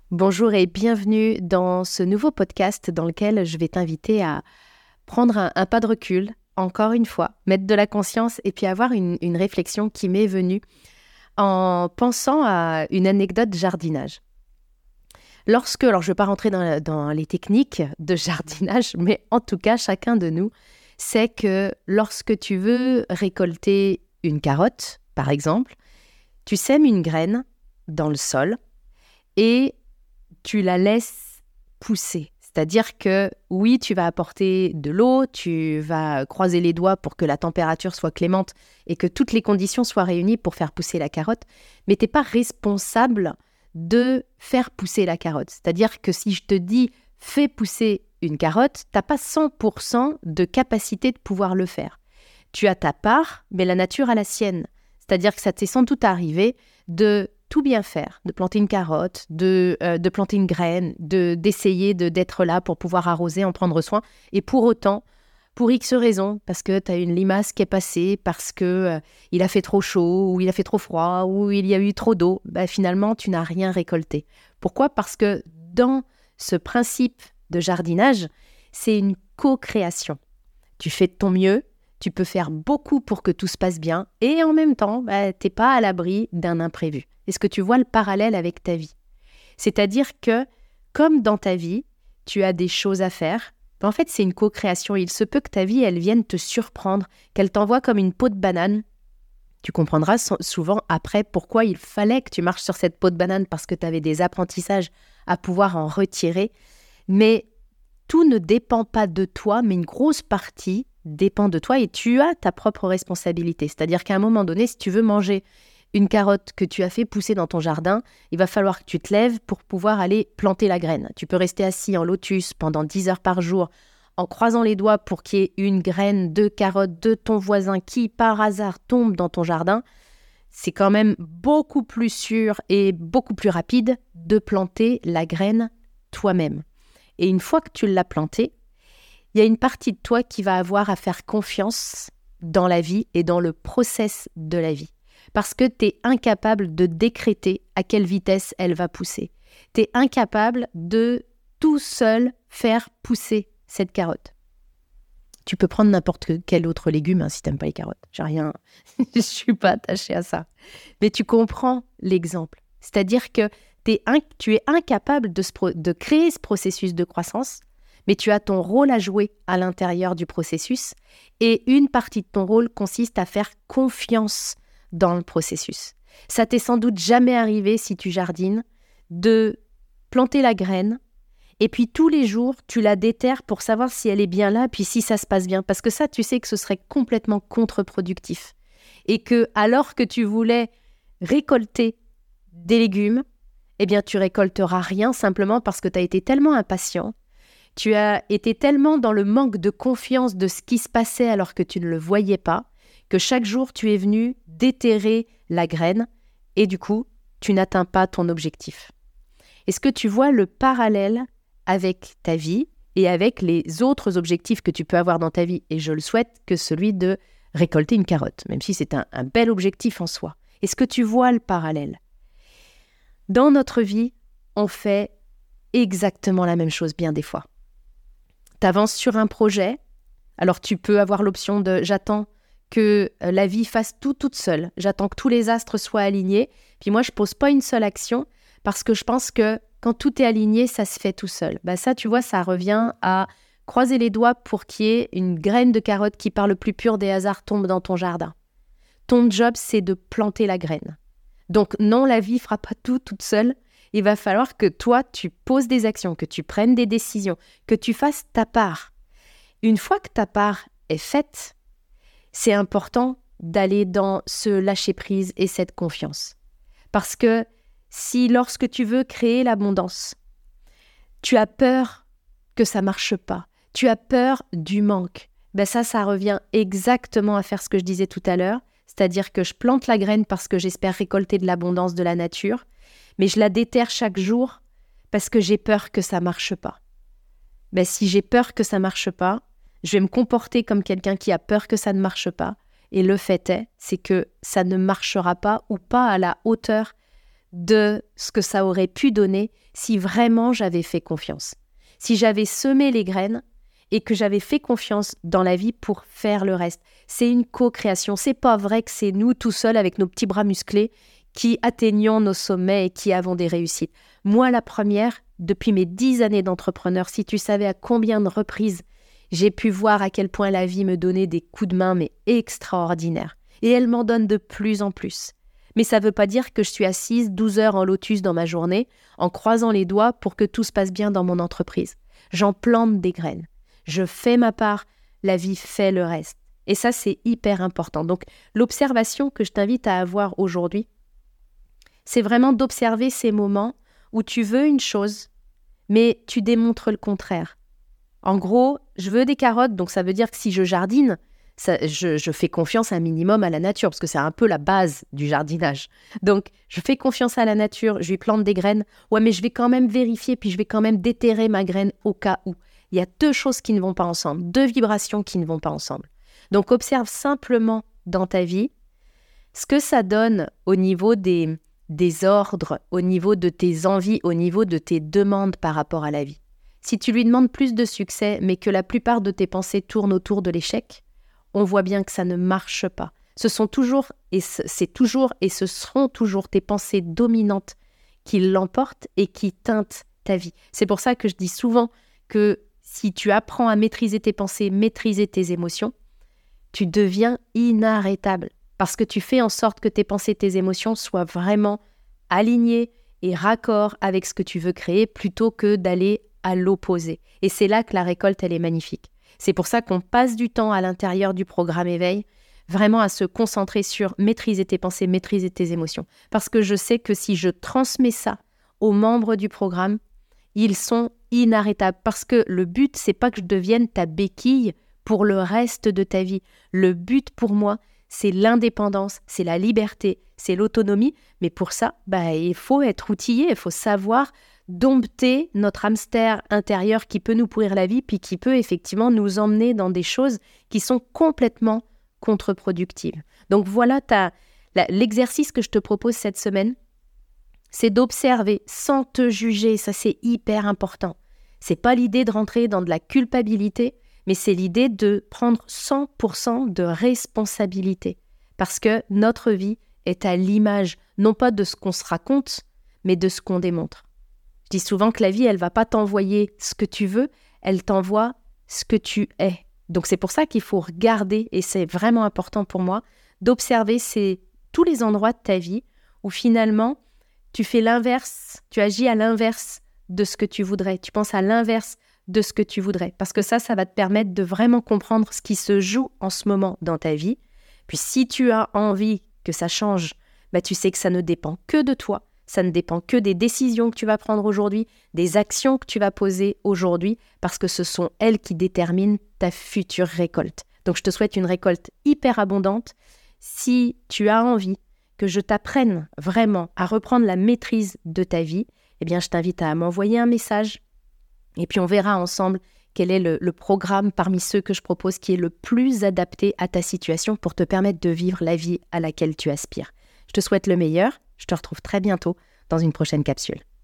Bonjour et bienvenue dans ce nouveau podcast dans lequel je vais t'inviter à prendre un pas de recul, encore une fois, mettre de la conscience et puis avoir une réflexion qui m'est venue en pensant à une anecdote de jardinage. Alors je ne vais pas rentrer dans les techniques de jardinage, mais en tout cas, chacun de nous sait que lorsque tu veux récolter une carotte, par exemple, tu sèmes une graine dans le sol et tu la laisses pousser. C'est-à-dire que oui, tu vas apporter de l'eau, tu vas croiser les doigts pour que la température soit clémente et que toutes les conditions soient réunies pour faire pousser la carotte, mais tu n'es pas responsable de faire pousser la carotte. C'est-à-dire que si je te dis « fais pousser une carotte », tu n'as pas 100% de capacité de pouvoir le faire. Tu as ta part, mais la nature a la sienne. C'est-à-dire que ça t'est sans doute arrivé de tout bien faire, de planter une carotte, de planter une graine, d'essayer d'être là pour pouvoir arroser, en prendre soin. Et pour autant, pour X raisons, parce que tu as une limace qui est passée, parce que il a fait trop chaud, ou il a fait trop froid, ou il y a eu trop d'eau, finalement, tu n'as rien récolté. Pourquoi ? Parce que dans ce principe de jardinage, c'est une co-création. Tu fais de ton mieux, tu peux faire beaucoup pour que tout se passe bien, et en même temps, tu n'es pas à l'abri d'un imprévu. Est-ce que tu vois le parallèle avec ta vie ? C'est-à-dire que, comme dans ta vie, tu as des choses à faire. En fait, c'est une co-création. Il se peut que ta vie, elle vienne te surprendre, qu'elle t'envoie comme une peau de banane. Tu comprendras souvent après pourquoi il fallait que tu marches sur cette peau de banane, parce que tu avais des apprentissages à pouvoir en retirer. Mais tout ne dépend pas de toi, mais une grosse partie dépend de toi et tu as ta propre responsabilité. C'est-à-dire qu'à un moment donné, si tu veux manger une carotte que tu as fait pousser dans ton jardin, il va falloir que tu te lèves pour pouvoir aller planter la graine. Tu peux rester assis en lotus pendant 10 heures par jour en croisant les doigts pour qu'il y ait une graine de carotte de ton voisin qui, par hasard, tombe dans ton jardin. C'est quand même beaucoup plus sûr et beaucoup plus rapide de planter la graine toi-même. Et une fois que tu l'as plantée, il y a une partie de toi qui va avoir à faire confiance dans la vie et dans le process de la vie. Parce que tu es incapable de décréter à quelle vitesse elle va pousser. Tu es incapable de tout seul faire pousser cette carotte. Tu peux prendre n'importe quel autre légume si tu n'aimes pas les carottes. Je ne suis pas attachée à ça. Mais tu comprends l'exemple. C'est-à-dire que tu es incapable de créer ce processus de croissance, mais tu as ton rôle à jouer à l'intérieur du processus. Et une partie de ton rôle consiste à faire confiance dans le processus. Ça t'est sans doute jamais arrivé, si tu jardines, de planter la graine et puis tous les jours, tu la déterres pour savoir si elle est bien là, puis si ça se passe bien. Parce que ça, tu sais que ce serait complètement contre-productif. Et que alors que tu voulais récolter des légumes, tu récolteras rien simplement parce que tu as été tellement impatient, tu as été tellement dans le manque de confiance de ce qui se passait alors que tu ne le voyais pas, que chaque jour, tu es venu déterrer la graine et du coup, tu n'atteins pas ton objectif. Est-ce que tu vois le parallèle avec ta vie et avec les autres objectifs que tu peux avoir dans ta vie ? Et je le souhaite que celui de récolter une carotte, même si c'est un bel objectif en soi. Est-ce que tu vois le parallèle ? Dans notre vie, on fait exactement la même chose bien des fois. Tu avances sur un projet, alors tu peux avoir l'option de « j'attends que la vie fasse tout toute seule. J'attends que tous les astres soient alignés. Puis moi, je ne pose pas une seule action parce que je pense que quand tout est aligné, ça se fait tout seul. » Ça, tu vois, ça revient à croiser les doigts pour qu'il y ait une graine de carotte qui, par le plus pur des hasards, tombe dans ton jardin. Ton job, c'est de planter la graine. Donc non, la vie ne fera pas tout toute seule. Il va falloir que toi, tu poses des actions, que tu prennes des décisions, que tu fasses ta part. Une fois que ta part est faite, c'est important d'aller dans ce lâcher-prise et cette confiance. Parce que si lorsque tu veux créer l'abondance, tu as peur que ça ne marche pas, tu as peur du manque, ça revient exactement à faire ce que je disais tout à l'heure, c'est-à-dire que je plante la graine parce que j'espère récolter de l'abondance de la nature, mais je la déterre chaque jour parce que j'ai peur que ça ne marche pas. Si j'ai peur que ça ne marche pas, je vais me comporter comme quelqu'un qui a peur que ça ne marche pas. Et le fait c'est que ça ne marchera pas ou pas à la hauteur de ce que ça aurait pu donner si vraiment j'avais fait confiance. Si j'avais semé les graines et que j'avais fait confiance dans la vie pour faire le reste. C'est une co-création. C'est pas vrai que c'est nous tout seuls avec nos petits bras musclés qui atteignons nos sommets et qui avons des réussites. Moi, la première, depuis mes 10 années d'entrepreneur, si tu savais à combien de reprises j'ai pu voir à quel point la vie me donnait des coups de main, mais extraordinaires. Et elle m'en donne de plus en plus. Mais ça ne veut pas dire que je suis assise 12 heures en lotus dans ma journée, en croisant les doigts pour que tout se passe bien dans mon entreprise. J'en plante des graines. Je fais ma part, la vie fait le reste. Et ça, c'est hyper important. Donc, l'observation que je t'invite à avoir aujourd'hui, c'est vraiment d'observer ces moments où tu veux une chose, mais tu démontres le contraire. En gros, je veux des carottes, donc ça veut dire que si je jardine, je fais confiance un minimum à la nature, parce que c'est un peu la base du jardinage. Donc, je fais confiance à la nature, je lui plante des graines. Ouais, mais je vais quand même vérifier, puis je vais quand même déterrer ma graine au cas où. Il y a deux choses qui ne vont pas ensemble, deux vibrations qui ne vont pas ensemble. Donc, observe simplement dans ta vie ce que ça donne au niveau des ordres, au niveau de tes envies, au niveau de tes demandes par rapport à la vie. Si tu lui demandes plus de succès, mais que la plupart de tes pensées tournent autour de l'échec, on voit bien que ça ne marche pas. Ce sont toujours, et c'est toujours, et ce seront toujours tes pensées dominantes qui l'emportent et qui teintent ta vie. C'est pour ça que je dis souvent que si tu apprends à maîtriser tes pensées, maîtriser tes émotions, tu deviens inarrêtable parce que tu fais en sorte que tes pensées, tes émotions soient vraiment alignées et raccord avec ce que tu veux créer plutôt que d'aller à l'opposé. Et c'est là que la récolte, elle est magnifique. C'est pour ça qu'on passe du temps à l'intérieur du programme Éveil, vraiment à se concentrer sur maîtriser tes pensées, maîtriser tes émotions. Parce que je sais que si je transmets ça aux membres du programme, ils sont inarrêtables. Parce que le but, c'est pas que je devienne ta béquille pour le reste de ta vie. Le but pour moi, c'est l'indépendance, c'est la liberté, c'est l'autonomie. Mais pour ça, il faut être outillé, il faut savoir dompter notre hamster intérieur qui peut nous pourrir la vie, puis qui peut effectivement nous emmener dans des choses qui sont complètement contre-productives. Donc voilà l'exercice que je te propose cette semaine, c'est d'observer sans te juger, ça c'est hyper important. C'est pas l'idée de rentrer dans de la culpabilité, mais c'est l'idée de prendre 100% de responsabilité. Parce que notre vie est à l'image, non pas de ce qu'on se raconte, mais de ce qu'on démontre. Je dis souvent que la vie, elle ne va pas t'envoyer ce que tu veux, elle t'envoie ce que tu es. Donc c'est pour ça qu'il faut regarder, et c'est vraiment important pour moi, d'observer tous les endroits de ta vie où finalement, tu fais l'inverse, tu agis à l'inverse de ce que tu voudrais, tu penses à l'inverse de ce que tu voudrais. Parce que ça va te permettre de vraiment comprendre ce qui se joue en ce moment dans ta vie. Puis si tu as envie que ça change, tu sais que ça ne dépend que de toi. Ça ne dépend que des décisions que tu vas prendre aujourd'hui, des actions que tu vas poser aujourd'hui, parce que ce sont elles qui déterminent ta future récolte. Donc je te souhaite une récolte hyper abondante. Si tu as envie que je t'apprenne vraiment à reprendre la maîtrise de ta vie, je t'invite à m'envoyer un message et puis on verra ensemble quel est le programme parmi ceux que je propose qui est le plus adapté à ta situation pour te permettre de vivre la vie à laquelle tu aspires. Je te souhaite le meilleur. Je te retrouve très bientôt dans une prochaine capsule.